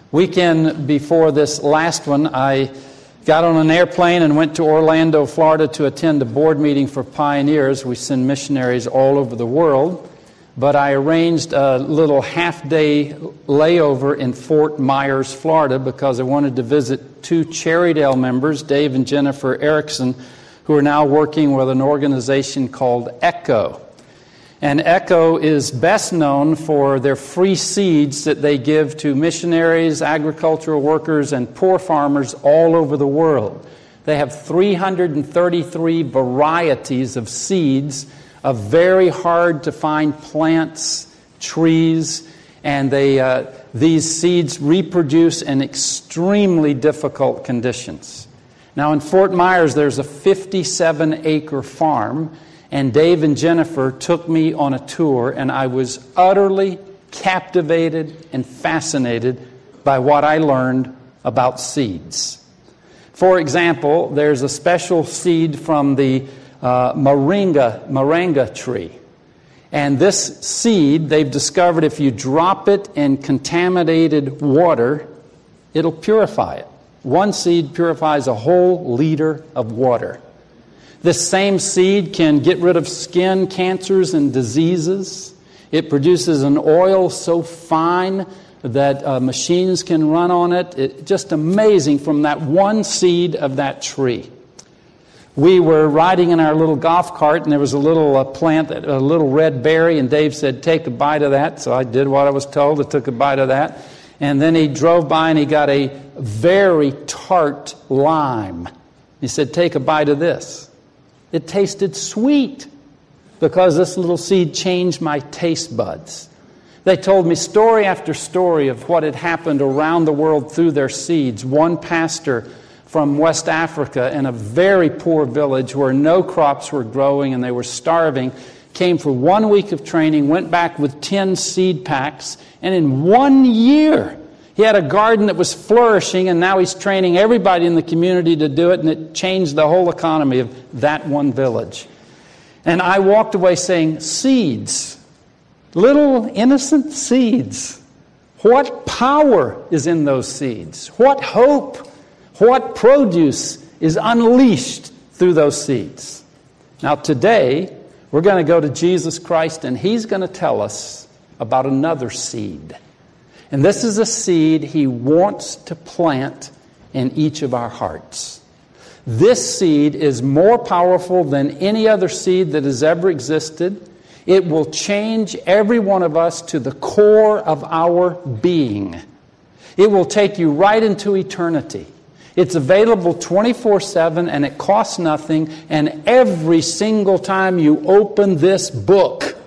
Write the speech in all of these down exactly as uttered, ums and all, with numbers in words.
Weekend before this last one, I got on an airplane and went to Orlando, Florida to attend a board meeting for Pioneers. We send missionaries all over the world. But I arranged a little half-day layover in Fort Myers, Florida, because I wanted to visit two Cherrydale members, Dave and Jennifer Erickson, who are now working with an organization called ECHO. And ECHO is best known for their free seeds that they give to missionaries, agricultural workers, and poor farmers all over the world. They have three hundred thirty-three varieties of seeds of very hard-to-find plants, trees, and they uh, these seeds reproduce in extremely difficult conditions. Now, in Fort Myers, there's a fifty-seven acre farm, and Dave and Jennifer took me on a tour, and I was utterly captivated and fascinated by what I learned about seeds. For example, there's a special seed from the uh, moringa, moringa tree. And this seed, they've discovered if you drop it in contaminated water, it'll purify it. One seed purifies a whole liter of water. This same seed can get rid of skin cancers and diseases. It produces an oil so fine that uh, machines can run on it. It's just amazing from that one seed of that tree. We were riding in our little golf cart, and there was a little uh, plant, a little red berry, and Dave said, "Take a bite of that." So I did what I was told. I took a bite of that. And then he drove by and he got a very tart lime. He said, "Take a bite of this." It tasted sweet because this little seed changed my taste buds. They told me story after story of what had happened around the world through their seeds. One pastor from West Africa in a very poor village where no crops were growing and they were starving, came for one week of training, went back with ten seed packs, and in one year he had a garden that was flourishing, and now he's training everybody in the community to do it, and it changed the whole economy of that one village. And I walked away saying, seeds, little innocent seeds. What power is in those seeds? What hope, what produce is unleashed through those seeds? Now today, we're going to go to Jesus Christ, and He's going to tell us about another seed. And this is a seed He wants to plant in each of our hearts. This seed is more powerful than any other seed that has ever existed. It will change every one of us to the core of our being. It will take you right into eternity. It's available twenty-four seven, and it costs nothing. And every single time you open this book,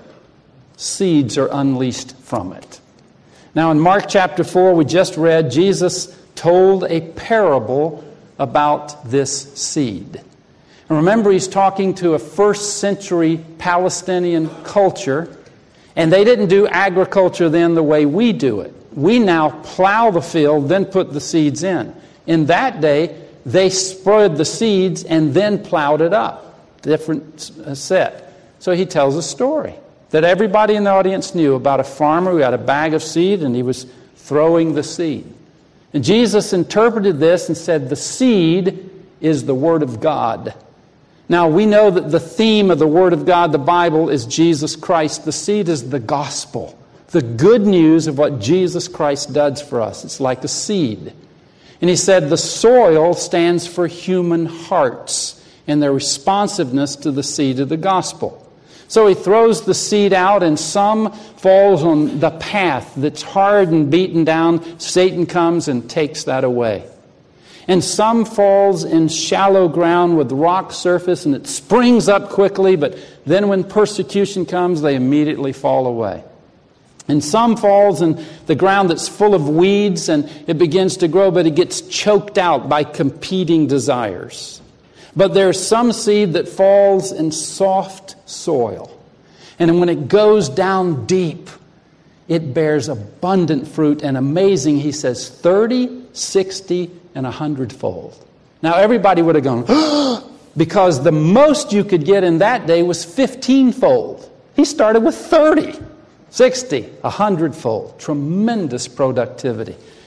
seeds are unleashed from it. Now in Mark chapter four, we just read, Jesus told a parable about this seed. And remember, He's talking to a first century Palestinian culture, and they didn't do agriculture then the way we do it. We now plow the field, then put the seeds in. In that day, they spread the seeds and then plowed it up. Different set. So He tells a story that everybody in the audience knew about a farmer who had a bag of seed and he was throwing the seed. And Jesus interpreted this and said, the seed is the Word of God. Now we know that the theme of the Word of God, the Bible, is Jesus Christ. The seed is the gospel, the good news of what Jesus Christ does for us. It's like a seed. And He said the soil stands for human hearts and their responsiveness to the seed of the gospel. So He throws the seed out, and some falls on the path that's hard and beaten down. Satan comes and takes that away. And some falls in shallow ground with rock surface, and it springs up quickly, but then when persecution comes, they immediately fall away. And some falls in the ground that's full of weeds, and it begins to grow, but it gets choked out by competing desires. But there's some seed that falls in soft soil. And when it goes down deep, it bears abundant fruit, and amazing, He says, thirty, sixty, and a hundredfold. Now everybody would have gone, because the most you could get in that day was fifteen-fold. He started with thirty, sixty, a hundredfold. Tremendous productivity.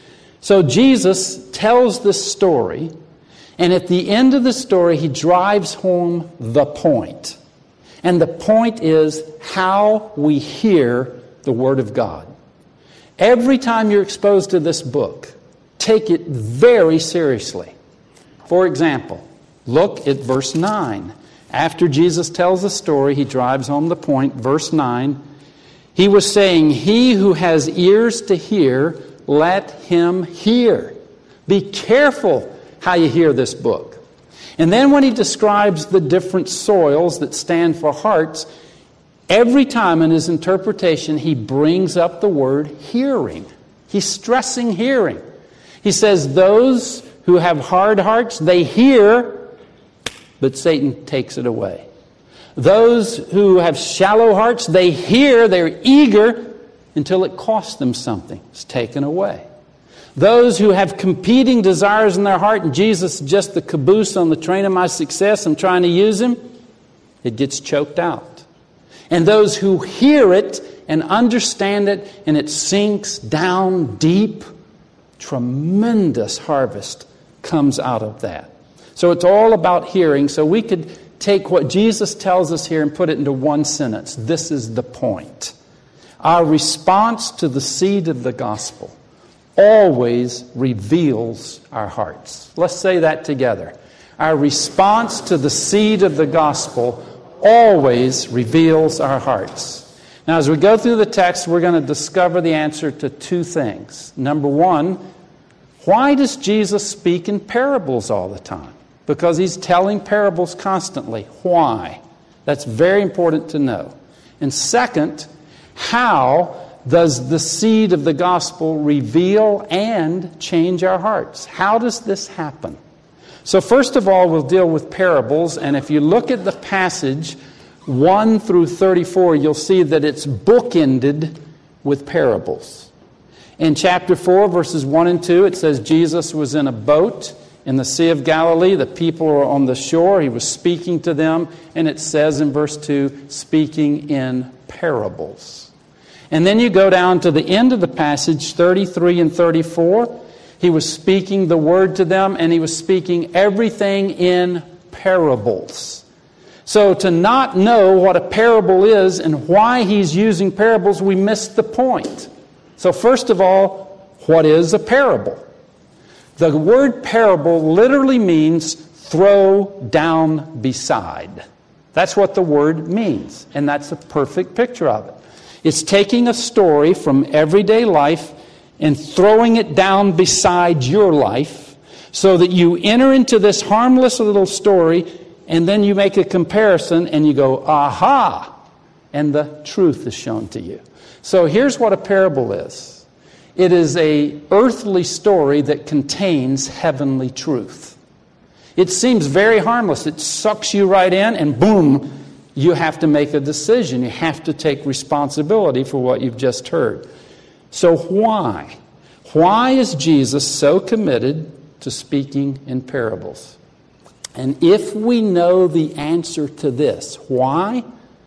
So Jesus tells this story, and at the end of the story, he drives home the point. And the point is how we hear the Word of God. Every time you're exposed to this book, take it very seriously. For example, look at verse nine. After Jesus tells the story, he drives home the point. Verse nine, he was saying, "He who has ears to hear, let him hear." Be careful how you hear this book. And then when he describes the different soils that stand for hearts, every time in his interpretation, he brings up the word hearing. He's stressing hearing. He says, those who have hard hearts, they hear, but Satan takes it away. Those who have shallow hearts, they hear, they're eager, until it costs them something. It's taken away. Those who have competing desires in their heart, and Jesus is just the caboose on the train of my success, I'm trying to use him, it gets choked out. And those who hear it and understand it, and it sinks down deep, tremendous harvest comes out of that. So it's all about hearing. So we could take what Jesus tells us here and put it into one sentence. This is the point. Our response to the seed of the gospel always reveals our hearts. Let's say that together. Our response to the seed of the gospel always reveals our hearts. Now, as we go through the text, we're going to discover the answer to two things. Number one, why does Jesus speak in parables all the time? Because he's telling parables constantly. Why? That's very important to know. And second, how does the seed of the gospel reveal and change our hearts? How does this happen? So first of all, we'll deal with parables. And if you look at the passage one through thirty-four, you'll see that it's bookended with parables. In chapter four, verses one and two, it says Jesus was in a boat in the Sea of Galilee. The people were on the shore. He was speaking to them. And it says in verse two, speaking in parables. And then you go down to the end of the passage, thirty-three and thirty-four. He was speaking the word to them, and he was speaking everything in parables. So to not know what a parable is and why he's using parables, we miss the point. So first of all, what is a parable? The word parable literally means throw down beside. That's what the word means, and that's a perfect picture of it. It's taking a story from everyday life and throwing it down beside your life so that you enter into this harmless little story, and then you make a comparison and you go, aha, and the truth is shown to you. So here's what a parable is. It is a earthly story that contains heavenly truth. It seems very harmless. It sucks you right in, and boom, you have to make a decision. You have to take responsibility for what you've just heard. So why? Why is Jesus so committed to speaking in parables? And if we know the answer to this, why,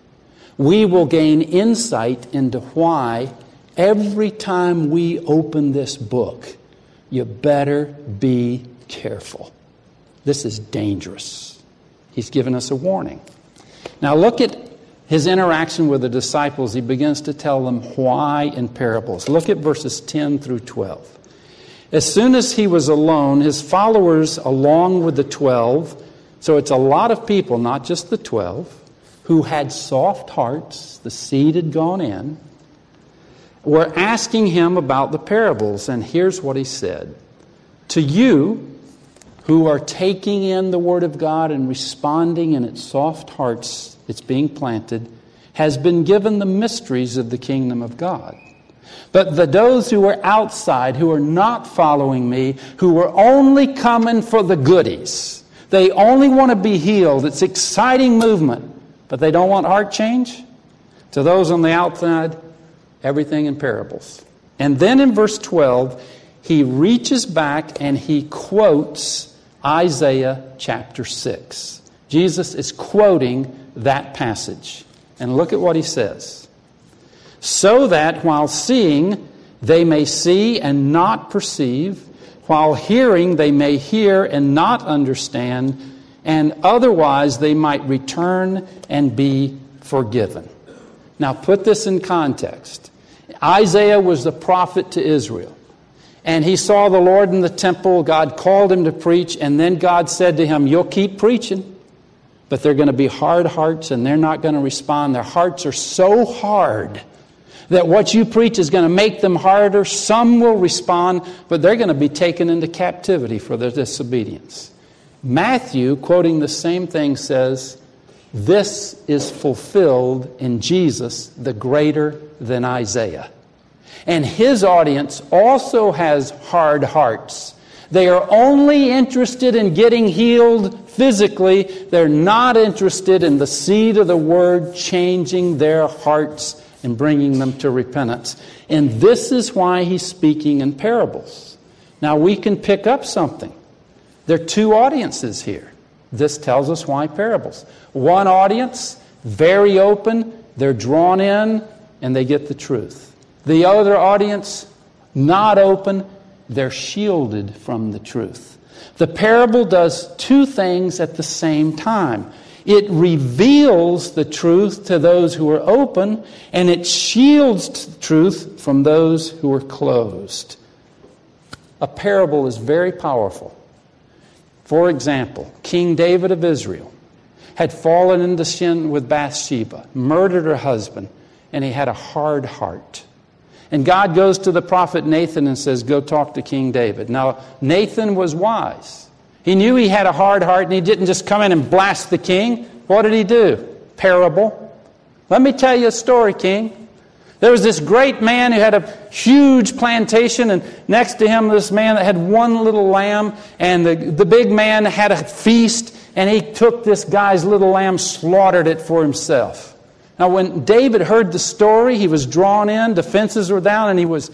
we will gain insight into why every time we open this book, you better be careful. This is dangerous. He's given us a warning. Now look at his interaction with the disciples. He begins to tell them why in parables. Look at verses ten through twelve. As soon as he was alone, his followers along with the twelve, so it's a lot of people, not just the twelve, who had soft hearts, the seed had gone in, were asking him about the parables. And here's what he said. To you who are taking in the Word of God and responding in its soft hearts, it's being planted, has been given the mysteries of the kingdom of God. But the those who are outside, who are not following me, who are only coming for the goodies, they only want to be healed. It's exciting movement, but they don't want heart change. To those on the outside, everything in parables. And then in verse twelve, he reaches back and he quotes Isaiah chapter six. Jesus is quoting that passage. And look at what he says. So that while seeing They may see and not perceive, while hearing they may hear and not understand, and otherwise they might return and be forgiven. Now put this in context. Isaiah was the prophet to Israel. And he saw the Lord in the temple. God called him to preach. And then God said to him, you'll keep preaching, but they're going to be hard hearts and they're not going to respond. Their hearts are so hard that what you preach is going to make them harder. Some will respond, but they're going to be taken into captivity for their disobedience. Matthew, quoting the same thing, says, this is fulfilled in Jesus, the greater than Isaiah. And his audience also has hard hearts. They are only interested in getting healed physically. They're not interested in the seed of the word changing their hearts and bringing them to repentance. And this is why he's speaking in parables. Now we can pick up something. There are two audiences here. This tells us why parables. One audience, very open, they're drawn in, and they get the truth. The other audience, not open, they're shielded from the truth. The parable does two things at the same time. It reveals the truth to those who are open, and it shields the truth from those who are closed. A parable is very powerful. For example, King David of Israel had fallen into sin with Bathsheba, murdered her husband, and he had a hard heart. And God goes to the prophet Nathan and says, go talk to King David. Now, Nathan was wise. He knew he had a hard heart, and he didn't just come in and blast the king. What did he do? Parable. Let me tell you a story, king. There was this great man who had a huge plantation, and next to him this man that had one little lamb, and the, the big man had a feast, and he took this guy's little lamb, slaughtered it for himself. Now when David heard the story, he was drawn in, defenses were down, and he was,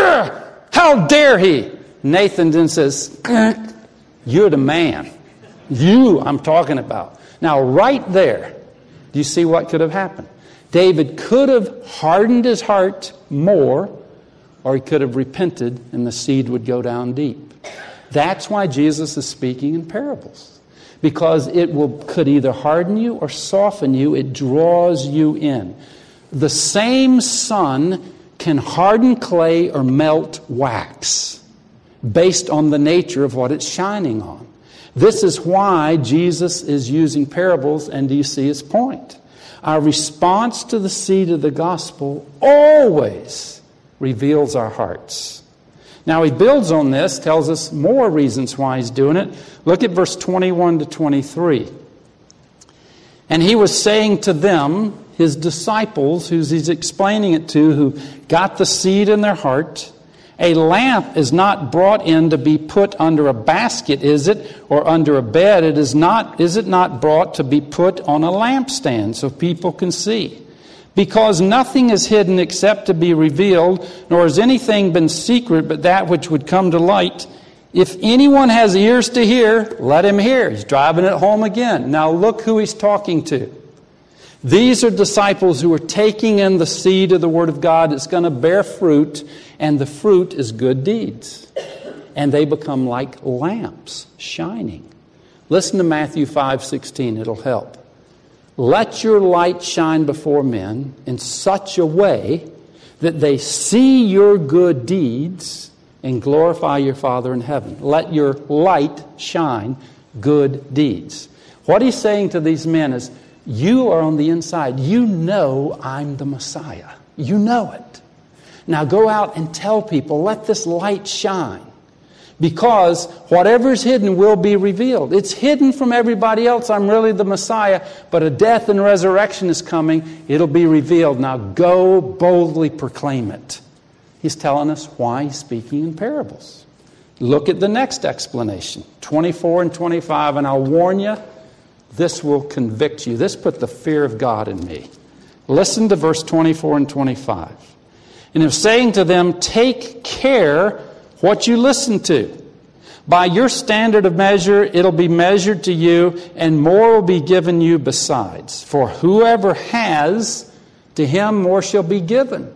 how dare he? Nathan then says, you're the man. You I'm talking about. Now right there, do you see what could have happened? David could have hardened his heart more, or he could have repented and the seed would go down deep. That's why Jesus is speaking in parables. Because it will could either harden you or soften you. It draws you in. The same sun can harden clay or melt wax based on the nature of what it's shining on. This is why Jesus is using parables, and do you see his point? Our response to the seed of the gospel always reveals our hearts. Now he builds on this, tells us more reasons why he's doing it. Look at verse twenty-one to twenty-three. And he was saying to them, his disciples, who he's explaining it to, who got the seed in their heart, a lamp is not brought in to be put under a basket, is it? Or under a bed? It is not, is it not brought to be put on a lampstand so people can see? Because nothing is hidden except to be revealed, nor has anything been secret but that which would come to light. If anyone has ears to hear, let him hear. He's driving it home again. Now look who he's talking to. These are disciples who are taking in the seed of the Word of God. It's going to bear fruit, and the fruit is good deeds. And they become like lamps shining. Listen to Matthew five sixteen. It'll help. Let your light shine before men in such a way that they see your good deeds and glorify your Father in heaven. Let your light shine good deeds. What he's saying to these men is, you are on the inside. You know I'm the Messiah. You know it. Now go out and tell people, let this light shine. Because whatever's hidden will be revealed. It's hidden from everybody else. I'm really the Messiah. But a death and resurrection is coming. It'll be revealed. Now go boldly proclaim it. He's telling us why he's speaking in parables. Look at the next explanation. twenty-four and twenty-five. And I'll warn you, this will convict you. This put the fear of God in me. Listen to verse twenty-four and twenty-five. And he was saying to them, take care what you listen to. By your standard of measure, it'll be measured to you, and more will be given you besides. For whoever has, to him more shall be given.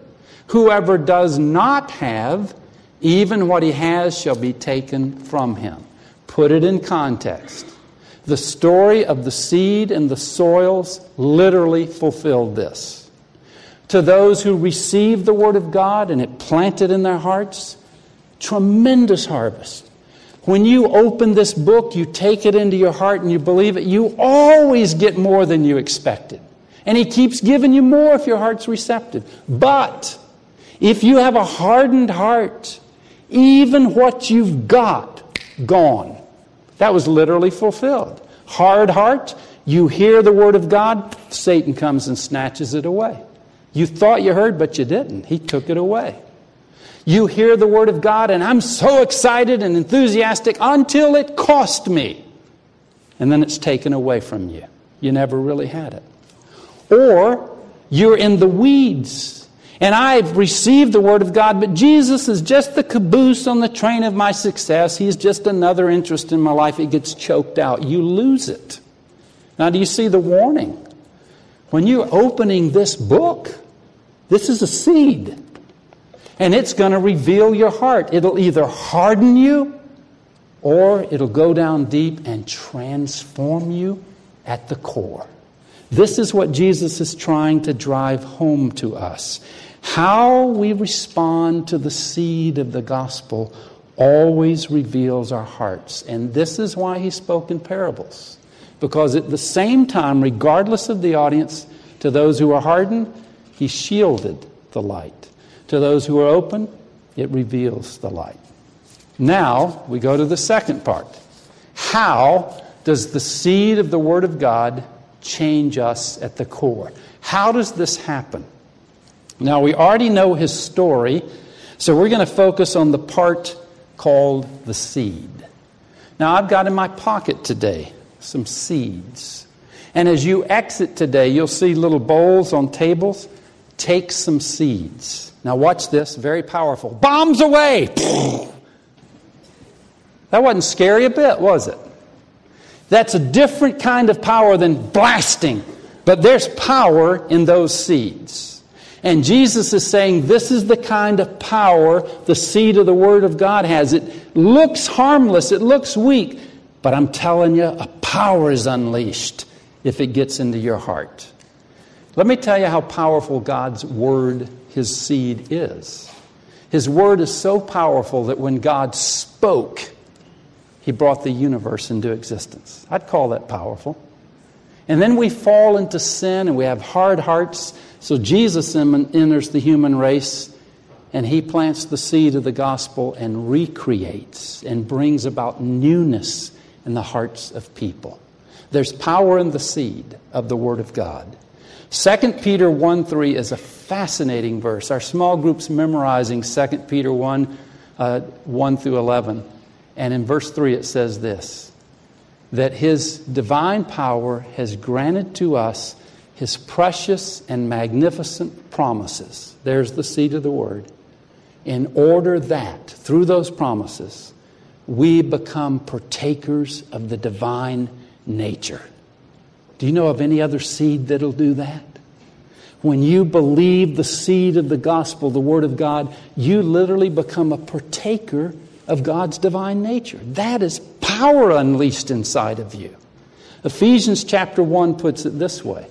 Whoever does not have, even what he has shall be taken from him. Put it in context. The story of the seed and the soils literally fulfilled this. To those who received the Word of God and it planted in their hearts, tremendous harvest. When you open this book, you take it into your heart and you believe it, you always get more than you expected. And He keeps giving you more if your heart's receptive. But if you have a hardened heart, even what you've got, gone. That was literally fulfilled. Hard heart, you hear the Word of God, Satan comes and snatches it away. You thought you heard, but you didn't. He took it away. You hear the Word of God, and I'm so excited and enthusiastic until it cost me. And then it's taken away from you. You never really had it. Or you're in the weeds, and I've received the Word of God, but Jesus is just the caboose on the train of my success. He's just another interest in my life. It gets choked out. You lose it. Now, do you see the warning? When you're opening this book, this is a seed. And it's going to reveal your heart. It'll either harden you or it'll go down deep and transform you at the core. This is what Jesus is trying to drive home to us. How we respond to the seed of the gospel always reveals our hearts. And this is why He spoke in parables. Because at the same time, regardless of the audience, to those who are hardened, He shielded the light. To those who are open, it reveals the light. Now, we go to the second part. How does the seed of the Word of God change us at the core? How does this happen? Now, we already know His story, so we're going to focus on the part called the seed. Now, I've got in my pocket today some seeds. And as you exit today, you'll see little bowls on tables. Take some seeds. Now watch this, very powerful. Bombs away! That wasn't scary a bit, was it? That's a different kind of power than blasting. But there's power in those seeds. And Jesus is saying this is the kind of power the seed of the Word of God has. It looks harmless, it looks weak, but I'm telling you, a power is unleashed if it gets into your heart. Let me tell you how powerful God's Word, His seed, is. His Word is so powerful that when God spoke, He brought the universe into existence. I'd call that powerful. And then we fall into sin and we have hard hearts. So Jesus enters the human race and He plants the seed of the gospel and recreates and brings about newness in the hearts of people. There's power in the seed of the Word of God. Second Peter one three is a fascinating verse. Our small group's memorizing Second Peter one, uh, one through eleven. And in verse three it says this, that His divine power has granted to us His precious and magnificent promises. There's the seed of the Word. In order that, through those promises, we become partakers of the divine nature. Do you know of any other seed that'll do that? When you believe the seed of the gospel, the Word of God, you literally become a partaker of God's divine nature. That is power unleashed inside of you. Ephesians chapter one puts it this way.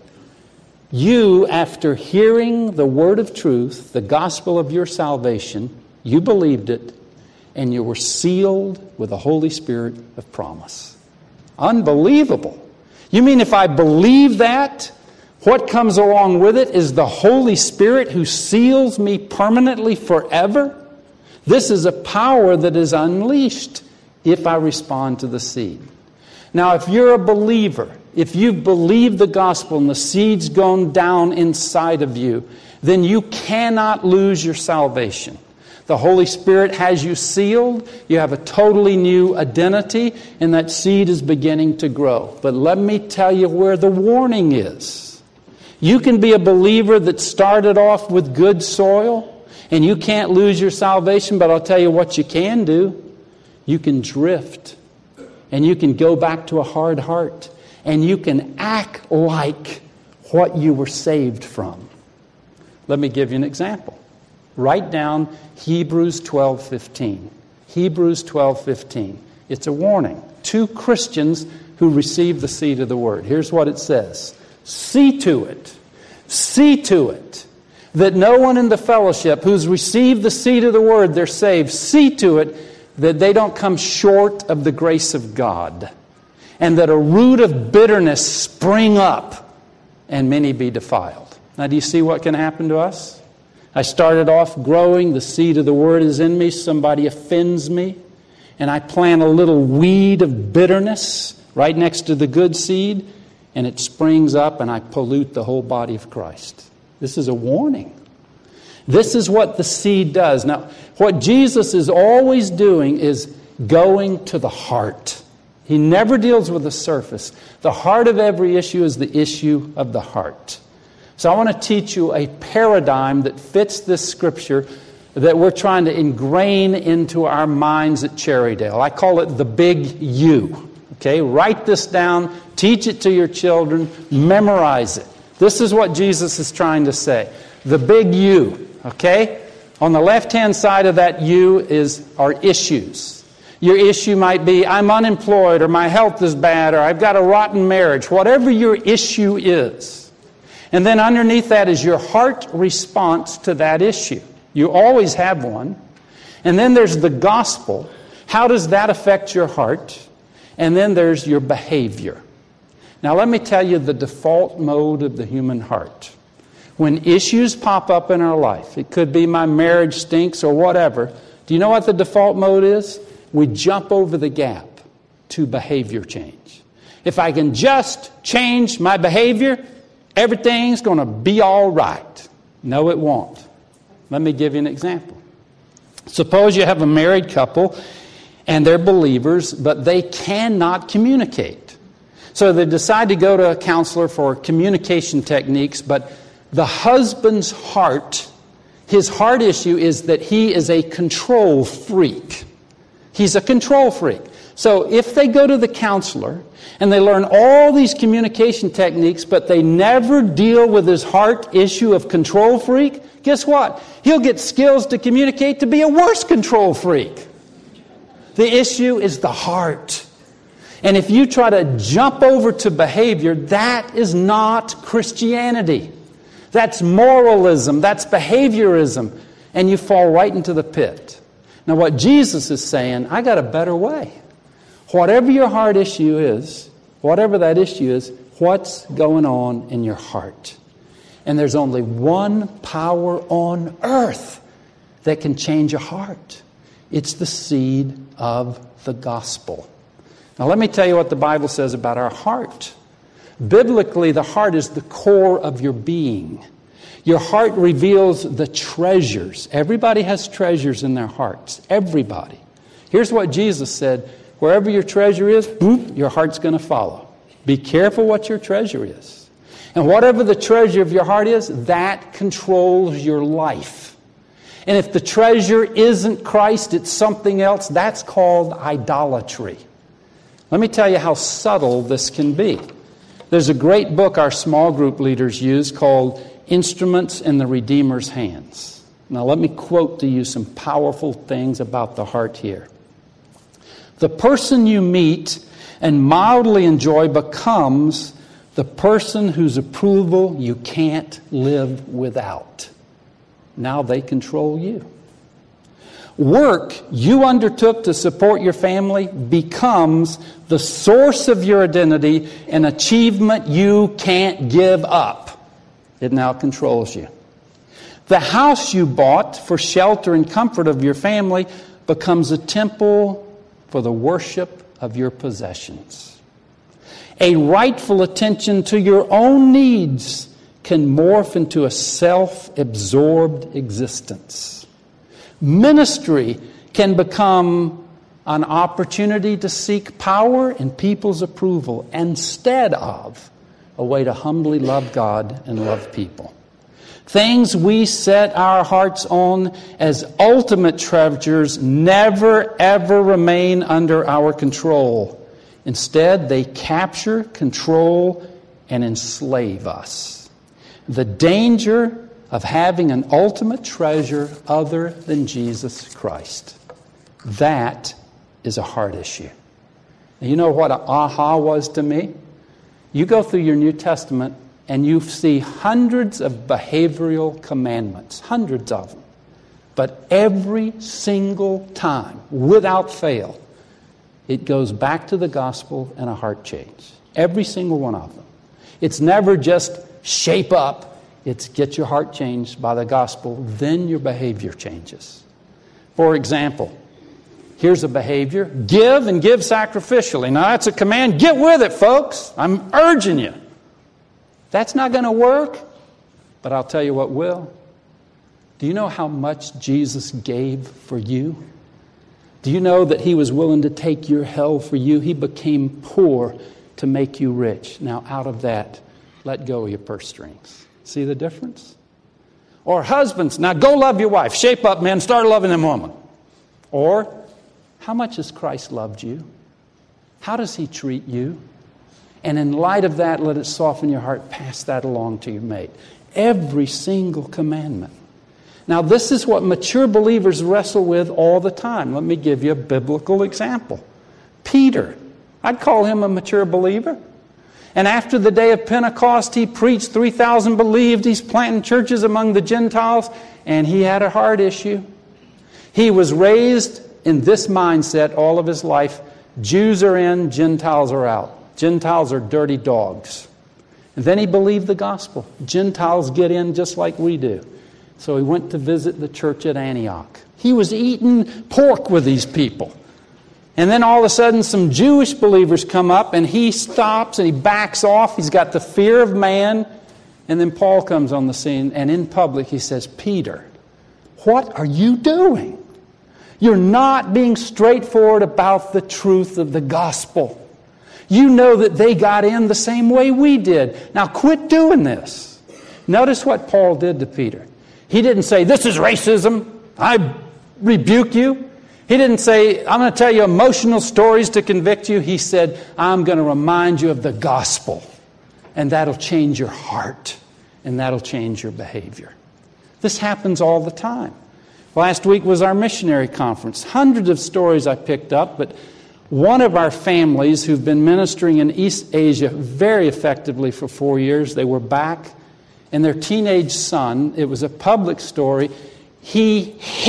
You, after hearing the word of truth, the gospel of your salvation, you believed it, and you were sealed with the Holy Spirit of promise. Unbelievable. You mean if I believe that, what comes along with it is the Holy Spirit who seals me permanently forever? This is a power that is unleashed if I respond to the seed. Now, if you're a believer, if you've believed the gospel and the seed's gone down inside of you, then you cannot lose your salvation. The Holy Spirit has you sealed. You have a totally new identity, and that seed is beginning to grow. But let me tell you where the warning is. You can be a believer that started off with good soil, and you can't lose your salvation, but I'll tell you what you can do. You can drift, and you can go back to a hard heart, and you can act like what you were saved from. Let me give you an example. Write down Hebrews twelve fifteen. Hebrews twelve fifteen. It's a warning to Christians who receive the seed of the Word. Here's what it says. See to it, see to it, that no one in the fellowship who's received the seed of the Word, they're saved. See to it that they don't come short of the grace of God, and that a root of bitterness spring up, and many be defiled. Now, do you see what can happen to us? I started off growing. The seed of the Word is in me. Somebody offends me, and I plant a little weed of bitterness right next to the good seed, and it springs up, and I pollute the whole body of Christ. This is a warning. This is what the seed does. Now, what Jesus is always doing is going to the heart. He never deals with the surface. The heart of every issue is the issue of the heart. So I want to teach you a paradigm that fits this scripture that we're trying to ingrain into our minds at Cherrydale. I call it the big U. Okay, write this down, teach it to your children, memorize it. This is what Jesus is trying to say. The big U. Okay? On the left-hand side of that U is our issues. Your issue might be, I'm unemployed, or my health is bad, or I've got a rotten marriage. Whatever your issue is. And then underneath that is your heart response to that issue. You always have one. And then there's the gospel. How does that affect your heart? And then there's your behavior. Now let me tell you the default mode of the human heart. When issues pop up in our life, it could be my marriage stinks or whatever, do you know what the default mode is? We jump over the gap to behavior change. If I can just change my behavior, everything's going to be all right. No, it won't. Let me give you an example. Suppose you have a married couple and they're believers, but they cannot communicate. So they decide to go to a counselor for communication techniques, but the husband's heart, his heart issue is that he is a control freak. He's a control freak. So if they go to the counselor and they learn all these communication techniques, but they never deal with his heart issue of control freak, guess what? He'll get skills to communicate to be a worse control freak. The issue is the heart. And if you try to jump over to behavior, that is not Christianity. That's moralism. That's behaviorism. And you fall right into the pit. Now what Jesus is saying, I got a better way. Whatever your heart issue is, whatever that issue is, what's going on in your heart? And there's only one power on earth that can change a heart. It's the seed of the gospel. Now let me tell you what the Bible says about our heart. Biblically, the heart is the core of your being. Your heart reveals the treasures. Everybody has treasures in their hearts. Everybody. Here's what Jesus said. Wherever your treasure is, boop, your heart's going to follow. Be careful what your treasure is. And whatever the treasure of your heart is, that controls your life. And if the treasure isn't Christ, it's something else, that's called idolatry. Let me tell you how subtle this can be. There's a great book our small group leaders use called Instruments in the Redeemer's Hands. Now let me quote to you some powerful things about the heart here. The person you meet and mildly enjoy becomes the person whose approval you can't live without. Now they control you. Work you undertook to support your family becomes the source of your identity, an achievement you can't give up. It now controls you. The house you bought for shelter and comfort of your family becomes a temple for the worship of your possessions. A rightful attention to your own needs can morph into a self-absorbed existence. Ministry can become an opportunity to seek power and people's approval instead of a way to humbly love God and love people. Things we set our hearts on as ultimate treasures never, ever remain under our control. Instead, they capture, control, and enslave us. The danger of having an ultimate treasure other than Jesus Christ. That is a heart issue. And you know what an aha was to me? You go through your New Testament and you see hundreds of behavioral commandments, hundreds of them. But every single time, without fail, it goes back to the gospel and a heart change. Every single one of them. It's never just shape up. It's get your heart changed by the gospel, then your behavior changes. For example, here's a behavior. Give and give sacrificially. Now that's a command. Get with it, folks. I'm urging you. That's not going to work, but I'll tell you what will. Do you know how much Jesus gave for you? Do you know that He was willing to take your hell for you? He became poor to make you rich. Now out of that, let go of your purse strings. See the difference? Or husbands, now go love your wife. Shape up, men. Start loving them woman. Or, how much has Christ loved you? How does He treat you? And in light of that, let it soften your heart. Pass that along to your mate. Every single commandment. Now, this is what mature believers wrestle with all the time. Let me give you a biblical example. Peter. I'd call him a mature believer. And after the day of Pentecost, he preached, three thousand believed. He's planting churches among the Gentiles. And he had a heart issue. He was raised in this mindset all of his life. Jews are in, Gentiles are out. Gentiles are dirty dogs. And then he believed the gospel. Gentiles get in just like we do. So he went to visit the church at Antioch. He was eating pork with these people. And then all of a sudden some Jewish believers come up and he stops and he backs off. He's got the fear of man. And then Paul comes on the scene and in public he says, Peter, what are you doing? You're not being straightforward about the truth of the gospel. You know that they got in the same way we did. Now quit doing this. Notice what Paul did to Peter. He didn't say, this is racism. I rebuke you. He didn't say, I'm going to tell you emotional stories to convict you. He said, I'm going to remind you of the gospel. And that'll change your heart. And that'll change your behavior. This happens all the time. Last week was our missionary conference. Hundreds of stories I picked up, but one of our families who've been ministering in East Asia very effectively for four years, they were back, and their teenage son, it was a public story, he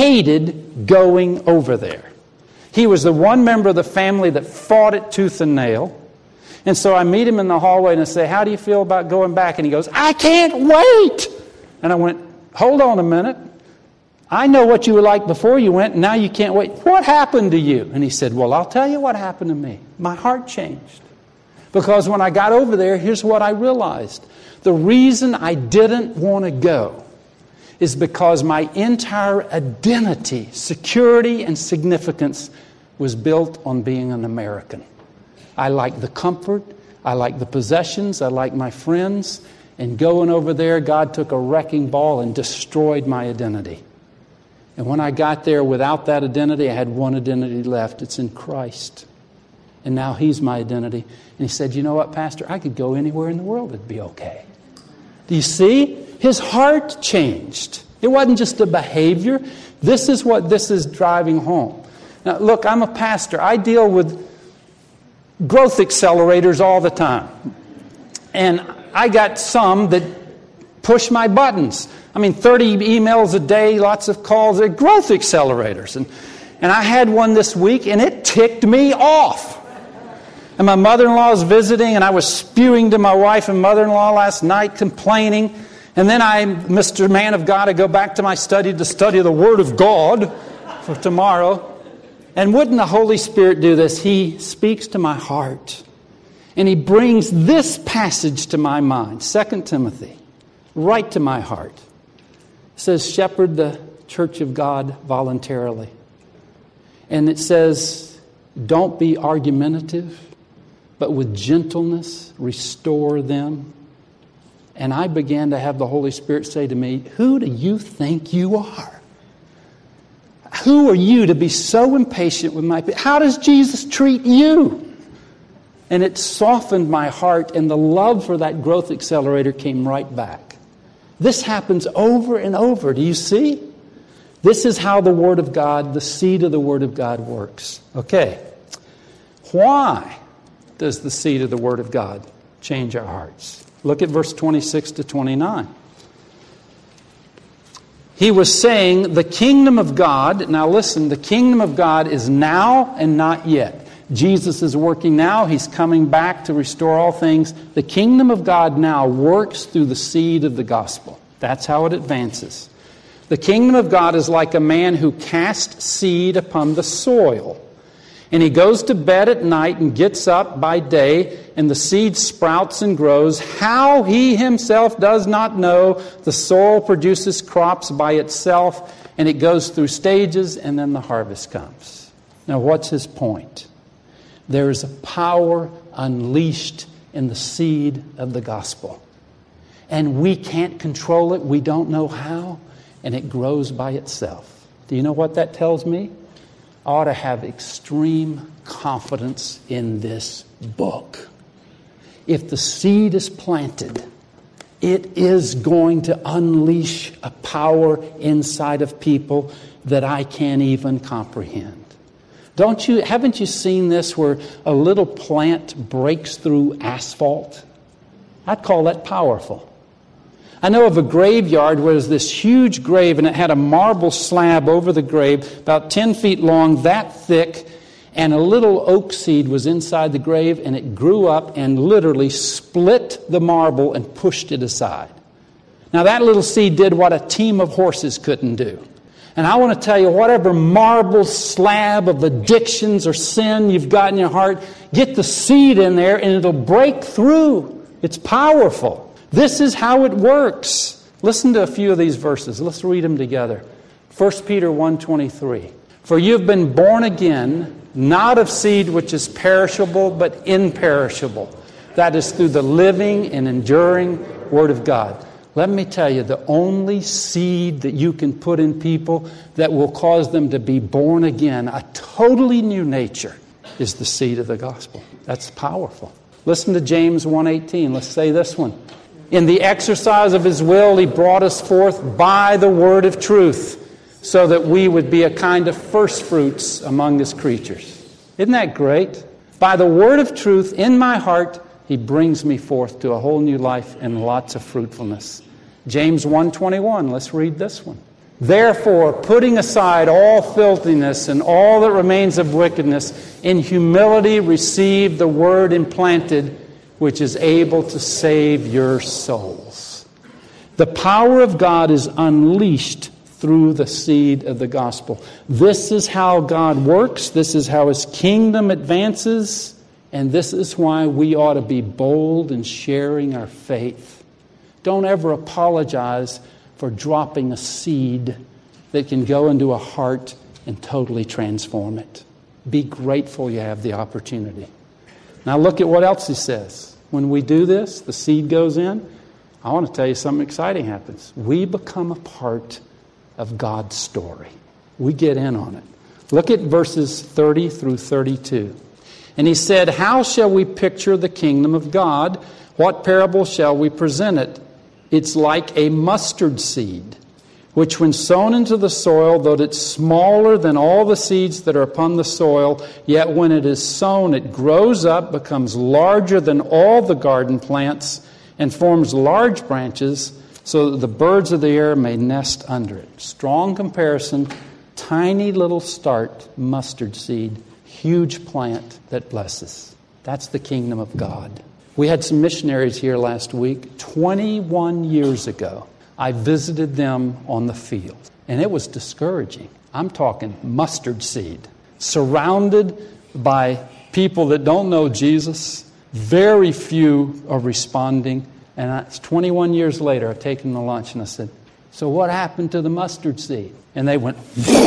hated going over there. He was the one member of the family that fought it tooth and nail. And so I meet him in the hallway and I say, how do you feel about going back? And he goes, I can't wait. And I went, hold on a minute. I know what you were like before you went, and now you can't wait. What happened to you? And he said, well, I'll tell you what happened to me. My heart changed. Because when I got over there, here's what I realized. The reason I didn't want to go is because my entire identity, security, and significance was built on being an American. I like the comfort, I like the possessions, I like my friends, and going over there, God took a wrecking ball and destroyed my identity. And when I got there without that identity, I had one identity left. It's in Christ. And now He's my identity. And he said, you know what, Pastor? I could go anywhere in the world. It'd be okay. Do you see? His heart changed. It wasn't just a behavior. This is what this is driving home. Now, look, I'm a pastor. I deal with growth accelerators all the time. And I got some that push my buttons. I mean, thirty emails a day, lots of calls. They're growth accelerators. And, and I had one this week, and it ticked me off. And my mother-in-law was visiting, and I was spewing to my wife and mother-in-law last night, complaining. And then I, Mister Man of God, I go back to my study to study the Word of God for tomorrow. And wouldn't the Holy Spirit do this? He speaks to my heart. And He brings this passage to my mind, Second Timothy, right to my heart. It says, shepherd the church of God voluntarily. And it says, don't be argumentative, but with gentleness restore them. And I began to have the Holy Spirit say to me, who do you think you are? Who are you to be so impatient with my people? How does Jesus treat you? And it softened my heart, and the love for that growth accelerator came right back. This happens over and over. Do you see? This is how the Word of God, the seed of the Word of God works. Okay. Why does the seed of the Word of God change our hearts? Look at verse twenty-six to twenty-nine. He was saying, the kingdom of God, now listen, the kingdom of God is now and not yet. Jesus is working now. He's coming back to restore all things. The kingdom of God now works through the seed of the gospel. That's how it advances. The kingdom of God is like a man who casts seed upon the soil. And he goes to bed at night and gets up by day, and the seed sprouts and grows. How he himself does not know. The soil produces crops by itself, and it goes through stages, and then the harvest comes. Now, what's his point? There is a power unleashed in the seed of the gospel. And we can't control it. We don't know how. And it grows by itself. Do you know what that tells me? I ought to have extreme confidence in this book. If the seed is planted, it is going to unleash a power inside of people that I can't even comprehend. Don't you, haven't you seen this where a little plant breaks through asphalt? I'd call that powerful. I know of a graveyard where there's this huge grave and it had a marble slab over the grave about ten feet long, that thick, and a little oak seed was inside the grave, and it grew up and literally split the marble and pushed it aside. Now that little seed did what a team of horses couldn't do. And I want to tell you, whatever marble slab of addictions or sin you've got in your heart, get the seed in there and it'll break through. It's powerful. This is how it works. Listen to a few of these verses. Let's read them together. First Peter one twenty-three. For you have been born again, not of seed which is perishable, but imperishable. That is through the living and enduring Word of God. Let me tell you, the only seed that you can put in people that will cause them to be born again, a totally new nature, is the seed of the gospel. That's powerful. Listen to James one eighteen. Let's say this one. In the exercise of His will, He brought us forth by the word of truth, so that we would be a kind of first fruits among His creatures. Isn't that great? By the word of truth in my heart, He brings me forth to a whole new life and lots of fruitfulness. James one twenty-one, let's read this one. Therefore, putting aside all filthiness and all that remains of wickedness, in humility receive the word implanted, which is able to save your souls. The power of God is unleashed through the seed of the gospel. This is how God works. This is how His kingdom advances. And this is why we ought to be bold in sharing our faith. Don't ever apologize for dropping a seed that can go into a heart and totally transform it. Be grateful you have the opportunity. Now look at what else he says. When we do this, the seed goes in. I want to tell you something exciting happens. We become a part of God's story. We get in on it. Look at verses thirty through thirty-two. And he said, how shall we picture the kingdom of God? What parable shall we present it? It's like a mustard seed, which when sown into the soil, though it's smaller than all the seeds that are upon the soil, yet when it is sown, it grows up, becomes larger than all the garden plants, and forms large branches, so that the birds of the air may nest under it. Strong comparison, tiny little start, mustard seed, huge plant that blesses. That's the kingdom of God. We had some missionaries here last week. twenty-one years ago, I visited them on the field, and it was discouraging. I'm talking mustard seed, surrounded by people that don't know Jesus. Very few are responding. And it's twenty-one years later, I've taken them to lunch, and I said, so what happened to the mustard seed? And they went,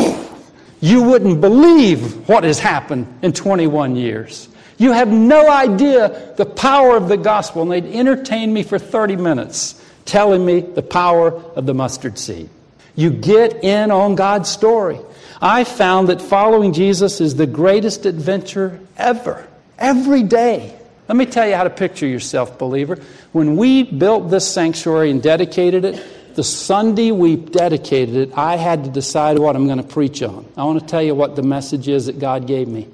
you wouldn't believe what has happened in twenty-one years. You have no idea the power of the gospel. And they'd entertain me for thirty minutes, telling me the power of the mustard seed. You get in on God's story. I found that following Jesus is the greatest adventure ever. Every day. Let me tell you how to picture yourself, believer. When we built this sanctuary and dedicated it, The Sunday we dedicated it, I had to decide what I'm going to preach on. I want to tell you what the message is that God gave me.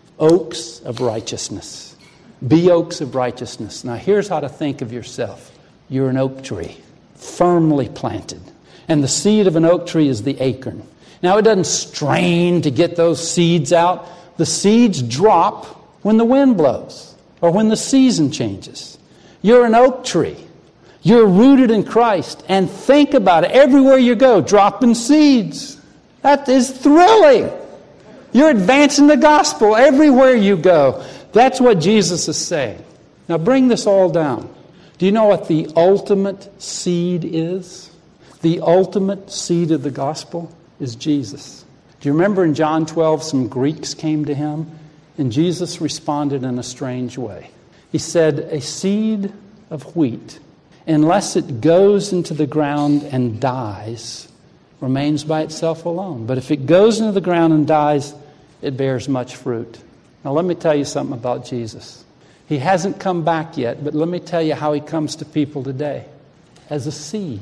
Oaks of righteousness. Be oaks of righteousness. Now here's how to think of yourself. You're an oak tree, firmly planted. And the seed of an oak tree is the acorn. Now it doesn't strain to get those seeds out. The seeds drop when the wind blows or when the season changes. You're an oak tree. You're rooted in Christ. And think about it. Everywhere you go, dropping seeds. That is thrilling. You're advancing the gospel everywhere you go. That's what Jesus is saying. Now bring this all down. Do you know what the ultimate seed is? The ultimate seed of the gospel is Jesus. Do you remember in John twelve some Greeks came to him? And Jesus responded in a strange way. He said, a seed of wheat, unless it goes into the ground and dies, remains by itself alone. But if it goes into the ground and dies, it bears much fruit. Now let me tell you something about Jesus. He hasn't come back yet, but let me tell you how he comes to people today. As a seed.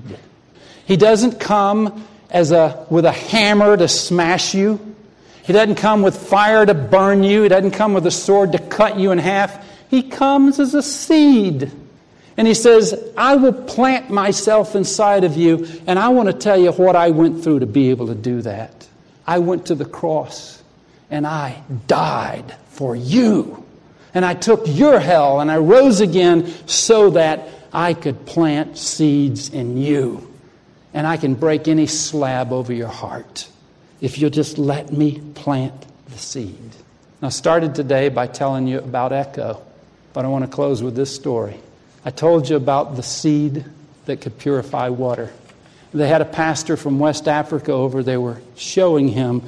He doesn't come as a with a hammer to smash you. He doesn't come with fire to burn you. He doesn't come with a sword to cut you in half. He comes as a seed. And he says, I will plant myself inside of you, and I want to tell you what I went through to be able to do that. I went to the cross, and I died for you. And I took your hell, and I rose again so that I could plant seeds in you. And I can break any slab over your heart if you'll just let me plant the seed. Now, I started today by telling you about Echo, but I want to close with this story. I told you about the seed that could purify water. They had a pastor from West Africa over. They were showing him,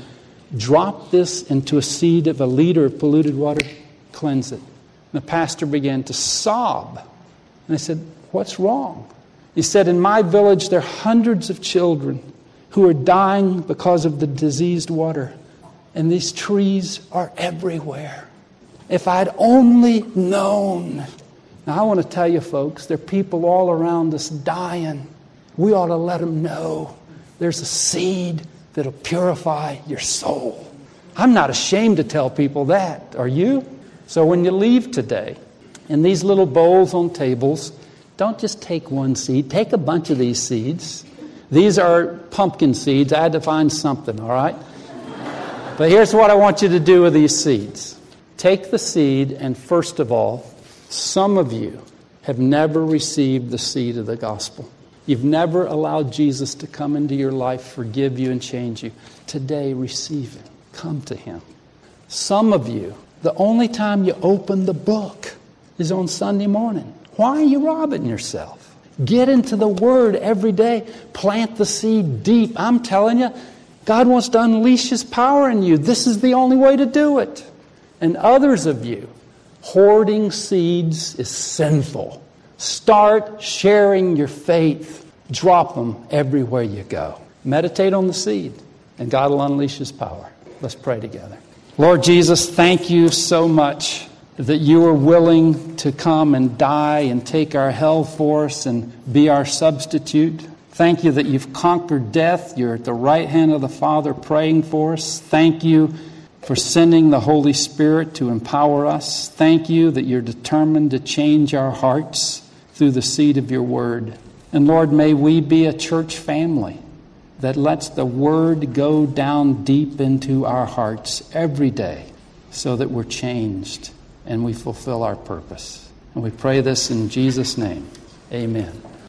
drop this into a seed of a liter of polluted water, cleanse it. And the pastor began to sob. And I said, what's wrong? He said, in my village there are hundreds of children who are dying because of the diseased water. And these trees are everywhere. If I'd only known. Now I want to tell you folks, there are people all around us dying. We ought to let them know there's a seed that'll purify your soul. I'm not ashamed to tell people that. Are you? So when you leave today, in these little bowls on tables, don't just take one seed. Take a bunch of these seeds. These are pumpkin seeds. I had to find something, all right? But here's what I want you to do with these seeds. Take the seed, and first of all, some of you have never received the seed of the gospel. You've never allowed Jesus to come into your life, forgive you, and change you. Today, receive it. Come to him. Some of you, the only time you open the book is on Sunday morning. Why are you robbing yourself? Get into the Word every day. Plant the seed deep. I'm telling you, God wants to unleash his power in you. This is the only way to do it. And others of you, hoarding seeds is sinful. Start sharing your faith. Drop them everywhere you go. Meditate on the seed, and God will unleash his power. Let's pray together. Lord Jesus, thank you so much that you are willing to come and die and take our hell for us and be our substitute. Thank you that you've conquered death. You're at the right hand of the Father praying for us. Thank you for sending the Holy Spirit to empower us. Thank you that you're determined to change our hearts through the seed of your word. And Lord, may we be a church family that lets the word go down deep into our hearts every day so that we're changed and we fulfill our purpose. And we pray this in Jesus' name. Amen.